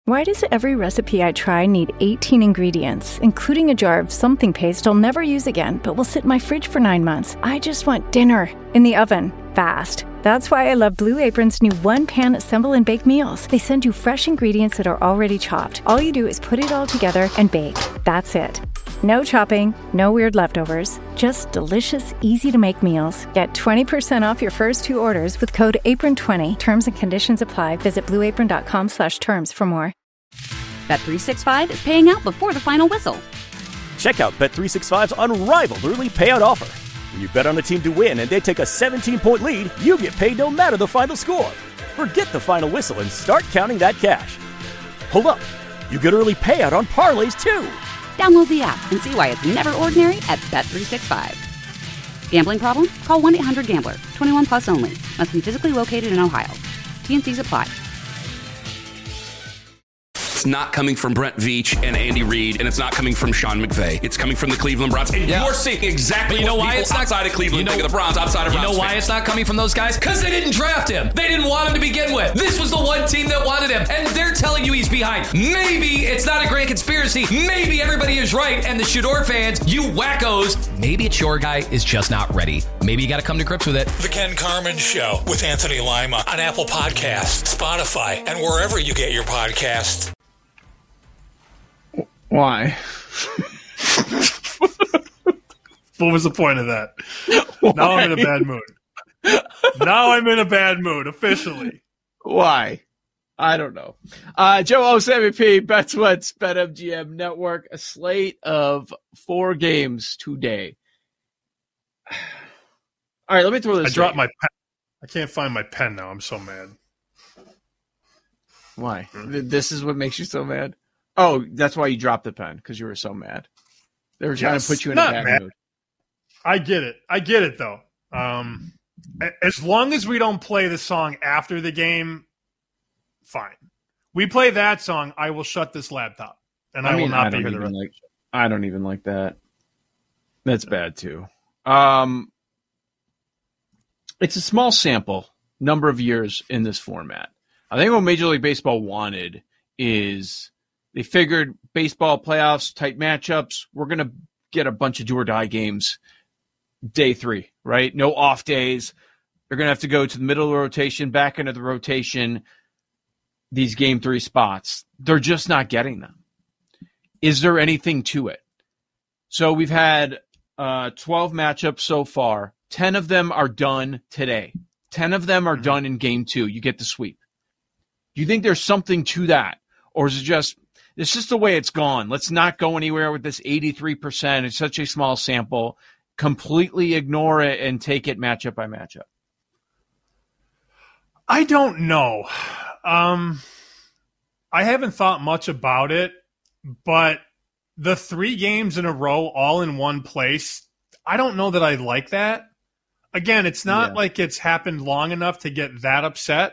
Why does every recipe I try need 18 ingredients, including a jar of something paste I'll never use again, but will sit in my fridge for 9 months? I just want dinner in the oven, fast. That's why I love Blue Apron's new one-pan assemble and bake meals. They send you fresh ingredients that are already chopped. All you do is put it all together and bake. That's it. No chopping, no weird leftovers, just delicious, easy-to-make meals. Get 20% off your first 2 orders with code APRON20. Terms and conditions apply. Visit blueapron.com/terms for more. Bet365 is paying out before the final whistle. Check out Bet365's unrivaled early payout offer. When you bet on a team to win and they take a 17-point lead, you get paid no matter the final score. Forget the final whistle and start counting that cash. Hold up. You get early payout on parlays, too. Download the app and see why it's never ordinary at Bet365. Gambling problem? Call 1-800-GAMBLER. 21 plus only. Must be physically located in Ohio. T&Cs apply. It's not coming from Brent Veach and Andy Reid, and it's not coming from Sean McVay. It's coming from the Cleveland Browns. And you're seeing exactly what people outside of Cleveland think of the Browns, outside of Browns. You know why it's not coming from those guys? Because they didn't draft him. They didn't want him to begin with. This was the one team that wanted him, and they're telling you he's behind. Maybe it's not a great conspiracy. Maybe everybody is right, and the Shador fans, you wackos, maybe it's your guy is just not ready. Maybe you got to come to grips with it. The Ken Carman Show with Anthony Lima on Apple Podcasts, Spotify, and wherever you get your podcasts. Why? What was the point of that? Why? Now I'm in a bad mood. Now I'm in a bad mood, officially. Why? I don't know. Joe MVP, BetSweats, BetMGM Network, a slate of 4 games today. All right, let me throw this. I dropped my pen. I can't find my pen now. I'm so mad. Why? This is what makes you so mad? Oh, that's why you dropped the pen, because you were so mad. They were trying to put you in a bad mood. I get it, though. As long as we don't play the song after the game, fine. We play that song, I will shut this laptop, and I will not be here the rest of the show. I don't even like that. That's bad, too. It's a small sample, number of years in this format. I think what Major League Baseball wanted is they figured baseball playoffs, tight matchups, we're going to get a bunch of do-or-die games day 3, right? No off days. They're going to have to go to the middle of the rotation, back into the rotation, these game 3 spots. They're just not getting them. Is there anything to it? So we've had 12 matchups so far. 10 of them are done today. 10 of them are done in game 2. You get the sweep. Do you think there's something to that? Or is it just... It's just the way it's gone. Let's not go anywhere with this 83%. It's such a small sample. Completely ignore it and take it matchup by matchup. I don't know. I haven't thought much about it, but the 3 games in a row all in one place, I don't know that I like that. Again, it's not like it's happened long enough to get that upset.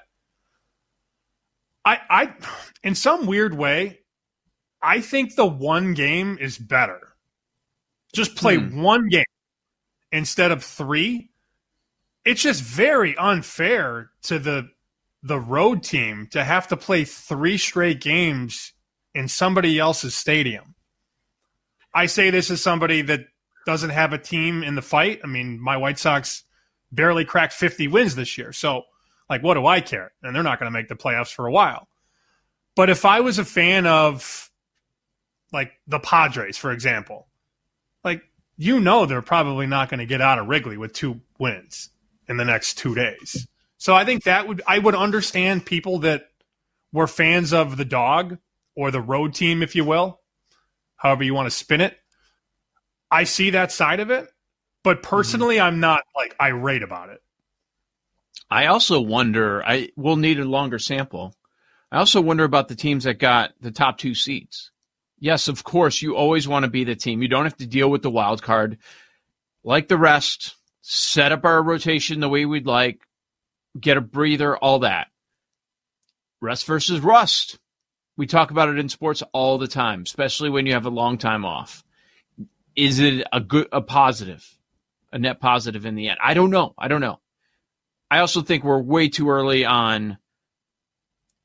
I in some weird way, I think the one game is better. Just play one game instead of 3. It's just very unfair to the road team to have to play 3 straight games in somebody else's stadium. I say this as somebody that doesn't have a team in the fight. I mean, my White Sox barely cracked 50 wins this year. So, what do I care? And they're not going to make the playoffs for a while. But if I was a fan of the Padres, for example, they're probably not going to get out of Wrigley with 2 wins in the next 2 days. So I think I would understand people that were fans of the dog or the road team, if you will, however you want to spin it. I see that side of it, but personally, I'm not irate about it. I also wonder, we'll need a longer sample. I also wonder about the teams that got the top 2 seeds. Yes, of course, you always want to be the team. You don't have to deal with the wild card. Like the rest, set up our rotation the way we'd like, get a breather, all that. Rest versus rust. We talk about it in sports all the time, especially when you have a long time off. Is it a positive, a net positive in the end? I don't know. I also think we're way too early on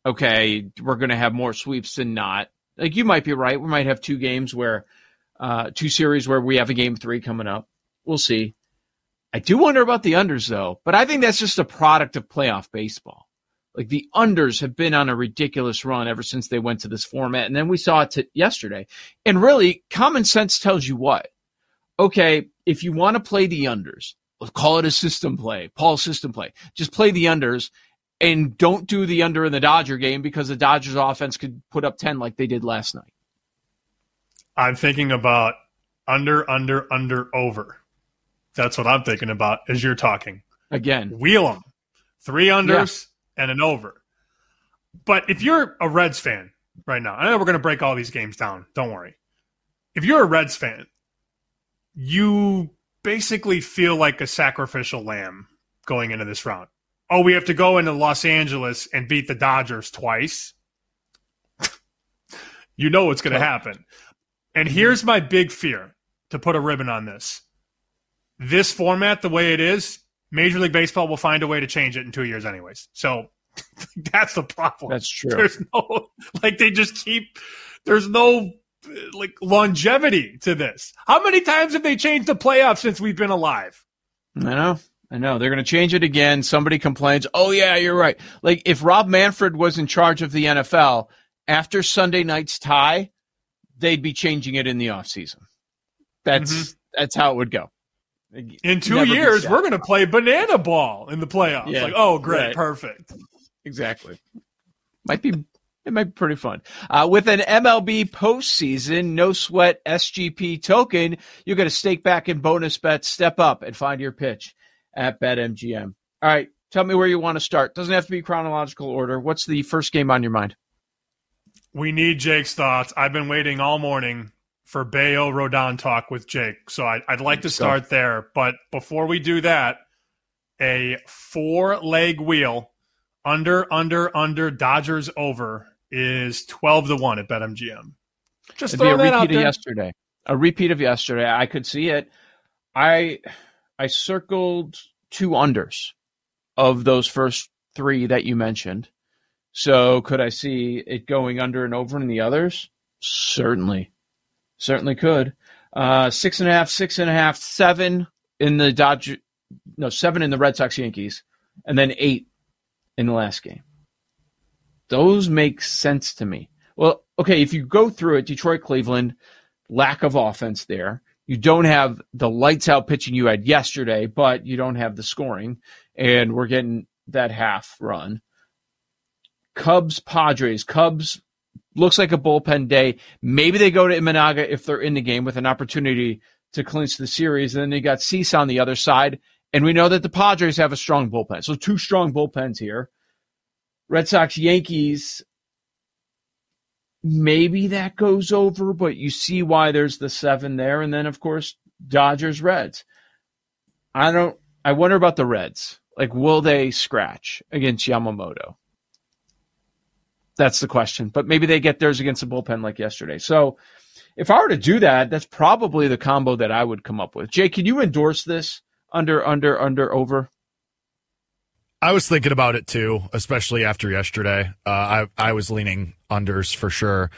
okay, we're going to have more sweeps than not. Like, you might be right. We might have two series where we have a game 3 coming up. We'll see. I do wonder about the unders, though, but I think that's just a product of playoff baseball. Like, the unders have been on a ridiculous run ever since they went to this format, and then we saw it yesterday. And really, common sense tells you what? Okay, if you want to play the unders, let's call it a system play, Paul's system play. Just play the unders and don't do the under in the Dodger game because the Dodgers offense could put up 10 like they did last night. I'm thinking about under, over. That's what I'm thinking about as you're talking. Again. Wheel them. 3 unders and an over. But if you're a Reds fan right now, I know we're going to break all these games down. Don't worry. If you're a Reds fan, you basically feel like a sacrificial lamb going into this round. Oh, we have to go into Los Angeles and beat the Dodgers twice. You know what's going to happen. And here's my big fear, to put a ribbon on this. This format, the way it is, Major League Baseball will find a way to change it in 2 years anyways. So that's the problem. That's true. There's no, they just keep, there's no, longevity to this. How many times have they changed the playoffs since we've been alive? I know. They're going to change it again. Somebody complains, oh, yeah, you're right. Like, if Rob Manfred was in charge of the NFL, after Sunday night's tie, they'd be changing it in the offseason. That's how it would go. In 2 years, we're going to play banana ball in the playoffs. Yeah, oh, great, right. Perfect. Exactly. It might be pretty fun. With an MLB postseason, no sweat SGP token, you get a stake back in bonus bets. Step up and find your pitch at BetMGM. All right, tell me where you want to start. Doesn't have to be chronological order. What's the first game on your mind? We need Jake's thoughts. I've been waiting all morning for Bayo Rodon talk with Jake, so I'd like to start there. But before we do that, a 4-leg wheel, under, Dodgers over, is 12-1 at BetMGM. Just It'd be a that out repeat there. of yesterday. A repeat of yesterday. I could see it. I circled 2 unders of those first 3 that you mentioned. So could I see it going under and over in the others? Certainly could. 6.5, 7 in the 7 in the Red Sox Yankees, and then 8 in the last game. Those make sense to me. Well, okay, if you go through it, Detroit, Cleveland, lack of offense there. You don't have the lights out pitching you had yesterday, but you don't have the scoring, and we're getting that half run. Cubs, Padres. Cubs looks like a bullpen day. Maybe they go to Imanaga if they're in the game with an opportunity to clinch the series. And then you got Cease on the other side. And we know that the Padres have a strong bullpen. So 2 strong bullpens here. Red Sox, Yankees, maybe that goes over, but you see why there's the 7 there. And then, of course, Dodgers, Reds. I wonder about the Reds. Like, will they scratch against Yamamoto? That's the question. But maybe they get theirs against the bullpen like yesterday. So if I were to do that, that's probably the combo that I would come up with. Jay, can you endorse this? Under, over? I was thinking about it too, especially after yesterday. I was leaning unders for sure.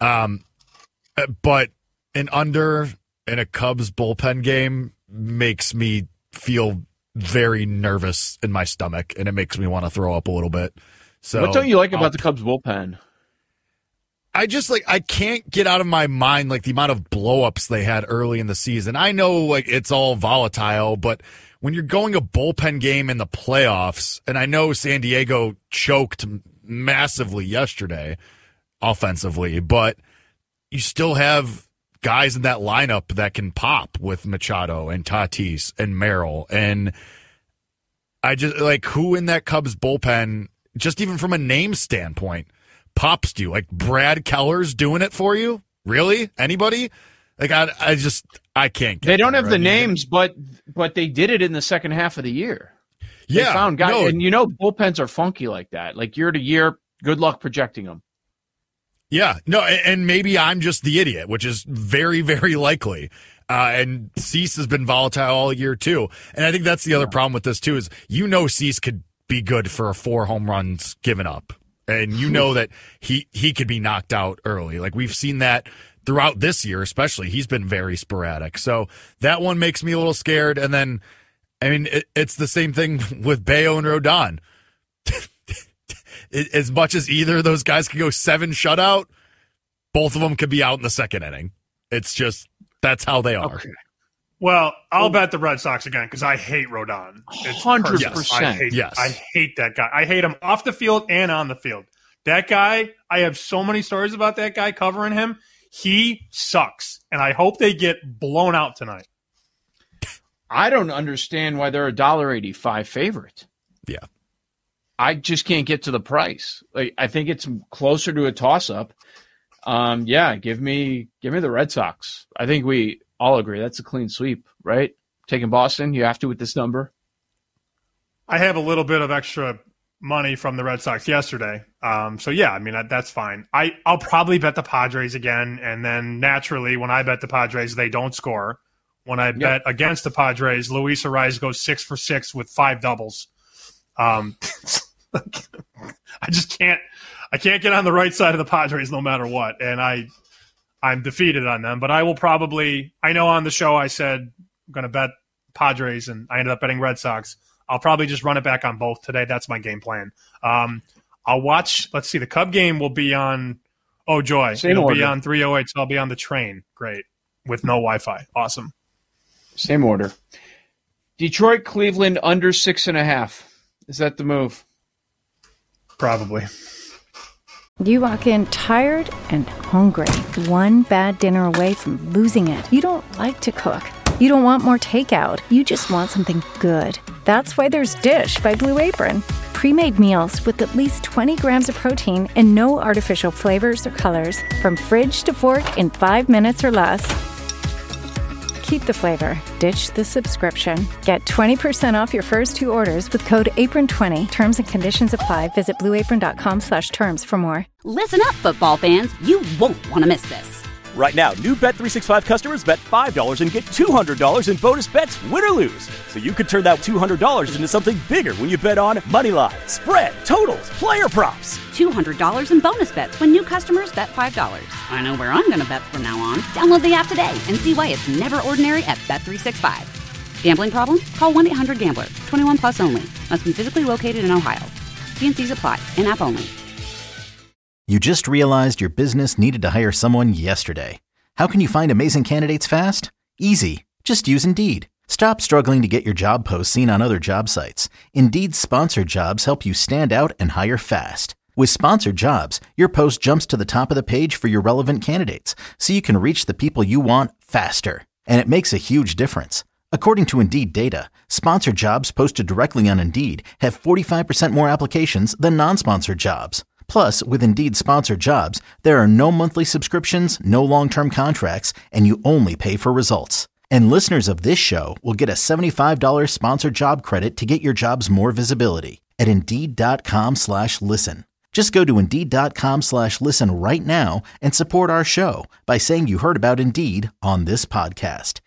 But an under in a Cubs bullpen game makes me feel very nervous in my stomach, and it makes me want to throw up a little bit. So what don't you like about the Cubs bullpen? I just I can't get out of my mind the amount of blow-ups they had early in the season. I know it's all volatile, but when you're going a bullpen game in the playoffs, and I know San Diego choked massively yesterday offensively, but you still have guys in that lineup that can pop with Machado and Tatis and Merrill. And I just who in that Cubs bullpen, just even from a name standpoint, pops to you? Brad Keller's doing it for you? Really? Anybody? I can't get They don't have the names, but they did it in the second half of the year. Yeah. They found guys, and bullpens are funky like that. Year to year, good luck projecting them. Yeah. No, and maybe I'm just the idiot, which is very, very likely. And Cease has been volatile all year too. And I think that's the other problem with this too is Cease could be good for 4 home runs given up. And you know that he could be knocked out early. Like we've seen that throughout this year, especially. He's been very sporadic. So that one makes me a little scared. And then, I mean, it's the same thing with Bello and Rodon. As much as either of those guys could go 7 shutout, both of them could be out in the second inning. It's just, that's how they are. Okay. Well, I'll bet the Red Sox again because I hate Rodon. 100%. I hate that guy. I hate him off the field and on the field. That guy, I have so many stories about that guy covering him. He sucks, and I hope they get blown out tonight. I don't understand why they're $1.85 favorite. Yeah. I just can't get to the price. Like, I think it's closer to a toss-up. Give me the Red Sox. I think we all agree that's a clean sweep, right? Taking Boston, you have to with this number. I have a little bit of extra money from the Red Sox yesterday. That's fine. I'll probably bet the Padres again, and then naturally when I bet the Padres, they don't score. When I bet against the Padres, Luis Arraez goes 6 for 6 with 5 doubles. I just can't get on the right side of the Padres no matter what, and I'm defeated on them. But I will probably – I know on the show I said I'm going to bet Padres, and I ended up betting Red Sox. I'll probably just run it back on both today. That's my game plan. I'll watch – let's see. The Cub game will be on – oh, joy. It'll be on 308, so I'll be on the train. Great. With no Wi-Fi. Awesome. Same order. Detroit, Cleveland, under 6.5. Is that the move? Probably. You walk in tired and hungry, one bad dinner away from losing it. You don't like to cook. You don't want more takeout. You just want something good. That's why there's Dish by Blue Apron. Pre-made meals with at least 20 grams of protein and no artificial flavors or colors. From fridge to fork in 5 minutes or less. Keep the flavor. Ditch the subscription. Get 20% off your first 2 orders with code APRON20. Terms and conditions apply. Visit blueapron.com/terms for more. Listen up, football fans. You won't want to miss this. Right now, new Bet365 customers bet $5 and get $200 in bonus bets, win or lose. So you could turn that $200 into something bigger when you bet on Moneyline, spread, totals, player props. $200 in bonus bets when new customers bet $5. I know where I'm going to bet from now on. Download the app today and see why it's never ordinary at Bet365. Gambling problem? Call 1-800-GAMBLER. 21 plus only. Must be physically located in Ohio. T&Cs apply. In-app only. You just realized your business needed to hire someone yesterday. How can you find amazing candidates fast? Easy. Just use Indeed. Stop struggling to get your job posts seen on other job sites. Indeed's sponsored jobs help you stand out and hire fast. With sponsored jobs, your post jumps to the top of the page for your relevant candidates, so you can reach the people you want faster. And it makes a huge difference. According to Indeed data, sponsored jobs posted directly on Indeed have 45% more applications than non-sponsored jobs. Plus, with Indeed sponsored jobs, there are no monthly subscriptions, no long-term contracts, and you only pay for results. And listeners of this show will get a $75 sponsored job credit to get your jobs more visibility at Indeed.com/listen. Just go to Indeed.com/listen right now and support our show by saying you heard about Indeed on this podcast.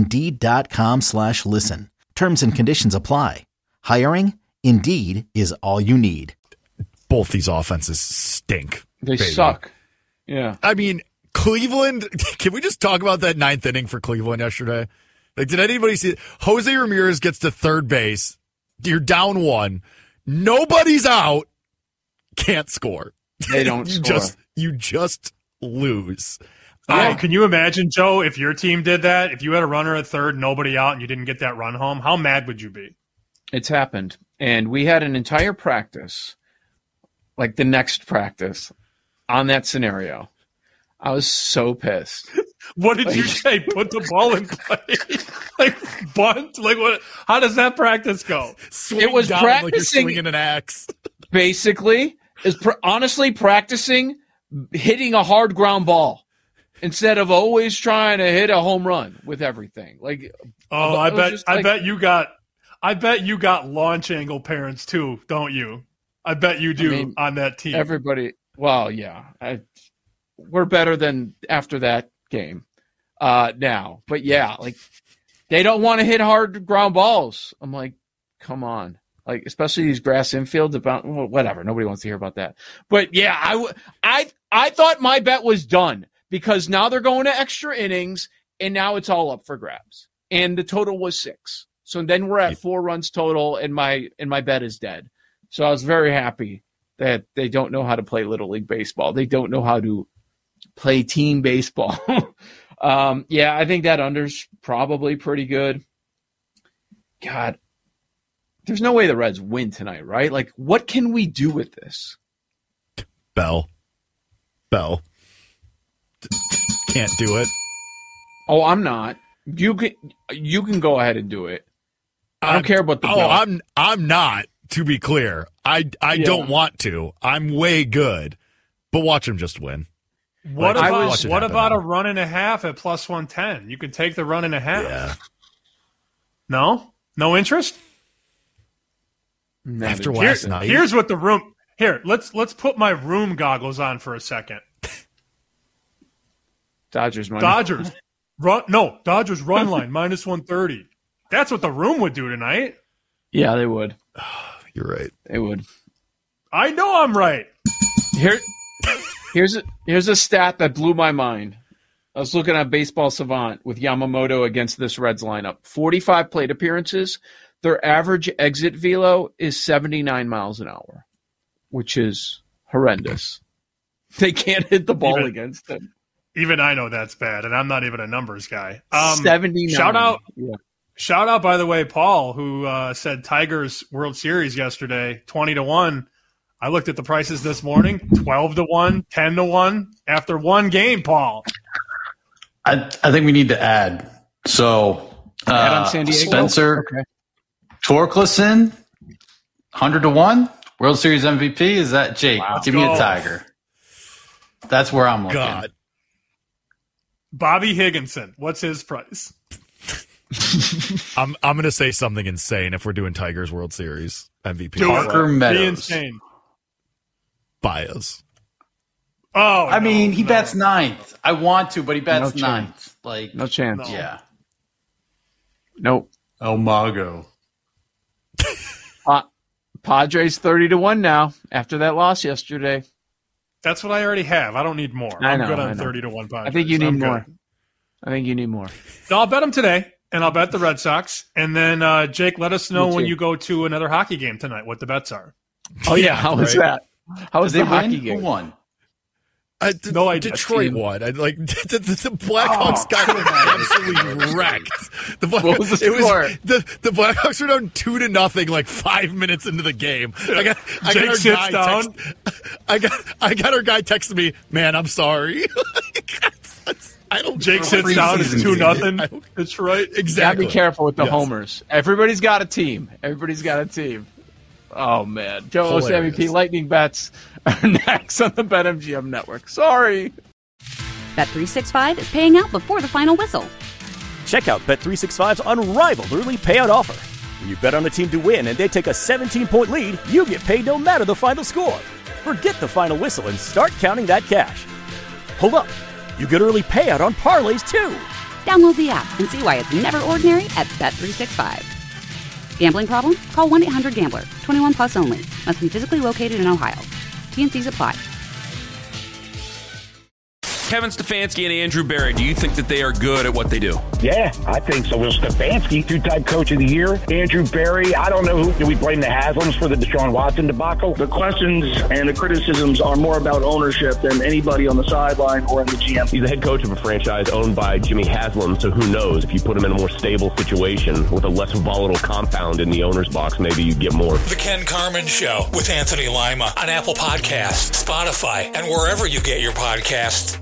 Indeed.com/listen. Terms and conditions apply. Hiring? Indeed is all you need. Both these offenses stink. They suck. Yeah. I mean, Cleveland, can we just talk about that 9th inning for Cleveland yesterday? Like, did anybody see it? Jose Ramirez gets to third base. You're down 1. Nobody's out. Can't score. They don't score. You just lose. Can you imagine, Joe, if your team did that? If you had a runner at third, nobody out, and you didn't get that run home, how mad would you be? It's happened. And we had an entire practice, like the next practice, on that scenario. I was so pissed. What did you say? Put the ball in play? Like bunt? Like what? How does that practice go? It was practicing like you're swinging an axe. Basically, is honestly practicing hitting a hard ground ball instead of always trying to hit a home run with everything. Like, I bet you got launch angle parents too, don't you? I bet you do on that team. Everybody. Well, yeah. We're better than after that game now. But, yeah, like they don't want to hit hard ground balls. I'm like, come on. Like, especially these grass infields about whatever. Nobody wants to hear about that. But yeah, I thought my bet was done because now they're going to extra innings and now it's all up for grabs. And the total was 6. So then we're at 4 runs total and my bet is dead. So I was very happy that they don't know how to play Little League baseball. They don't know how to play team baseball. Yeah, I think that under's probably pretty good. God, there's no way the Reds win tonight, right? Like, what can we do with this? Bell. Can't do it. Oh, I'm not. You can go ahead and do it. I don't care about the bell. I'm not, to be clear. I don't want to. I'm way good. But watch him just win. What about a run and a half at plus 110? You could take the run and a half. Yeah. No interest? After last night. Here's what the room. Here, let's put my room goggles on for a second. Dodgers money. Dodgers run line minus 130. That's what the room would do tonight. Yeah, they would. You're right. They would. I know I'm right. Here's a stat that blew my mind. I was looking at Baseball Savant with Yamamoto against this Reds lineup. 45 plate appearances. Their average exit velo is 79 miles an hour, which is horrendous. They can't hit the ball against them. Even I know that's bad, and I'm not even a numbers guy. 79. Shout out, by the way, Paul, who said Tigers World Series yesterday, 20-1. I looked at the prices this morning, 12-1, 10-1 after one game, Paul. I think we need to add. So on San Diego? Spencer Torkelson, 100-1, World Series MVP. Is that Jake? Wow. Give me a Tiger. That's where I'm looking. God. Bobby Higginson, what's his price? I'm going to say something insane if we're doing Tigers World Series MVP. Parker Meadows. Be insane. Baez. Oh, I mean, he bets ninth. I want to, but he bets ninth. Like, no chance. Yeah. Nope. El Mago. Padres 30-1 now after that loss yesterday. That's what I already have. I don't need more. I'm good on 30-1 Padres. I think you need more. I think you need more. So I'll bet them today, and I'll bet the Red Sox. And then, Jake, let us know when you go to another hockey game tonight what the bets are. Oh, yeah. How was that? How was the hockey game? Who won? No idea. Detroit won. The Blackhawks got absolutely wrecked. What was the score? The Blackhawks were down 2-0 like 5 minutes into the game. I got our guy texting me, man, I'm sorry. Jake sits down, it's 2-0. That's right. Exactly. Gotta be careful with the homers. Everybody's got a team. Oh, man. Joe MVP Lightning Bets are next on the BetMGM Network. Sorry. Bet365 is paying out before the final whistle. Check out Bet365's unrivaled early payout offer. When you bet on a team to win and they take a 17-point lead, you get paid no matter the final score. Forget the final whistle and start counting that cash. Hold up. You get early payout on parlays, too. Download the app and see why it's never ordinary at Bet365. Gambling problem? Call 1-800-GAMBLER. 21 plus only. Must be physically located in Ohio. T&Cs apply. Kevin Stefanski and Andrew Berry, do you think that they are good at what they do? Yeah, I think so. Well, Stefanski, two-time coach of the year. Andrew Berry, I don't know who. Do we blame the Haslams for the Deshaun Watson debacle? The questions and the criticisms are more about ownership than anybody on the sideline or in the GM. He's the head coach of a franchise owned by Jimmy Haslam, so who knows? If you put him in a more stable situation with a less volatile compound in the owner's box, maybe you'd get more. The Ken Carman Show with Anthony Lima on Apple Podcasts, Spotify, and wherever you get your podcasts.